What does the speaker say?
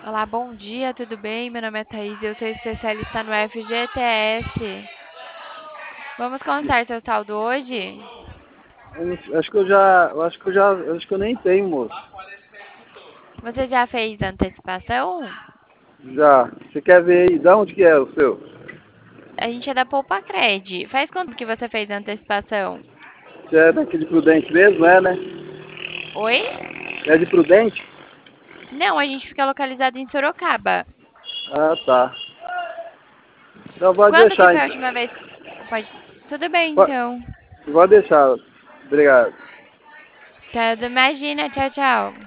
Olá, bom dia, tudo bem? Meu nome é Thaís, eu sou especialista no FGTS. Vamos contar seu saldo hoje? Acho que eu nem tenho, moço. Você já fez antecipação? Já. Você quer ver aí? De onde que é o seu? A gente é da Poupa-Cred. Faz quanto que você fez antecipação? Você é daqui de Prudente mesmo, é, né? Oi? É de Prudente? Não, a gente fica localizado em Sorocaba. Ah, tá. Então pode Quando que deixar, foi a então. última vez? Pode. Tudo bem, Pode, então. pode deixar. Obrigado. Tá, imagina, tchau, tchau.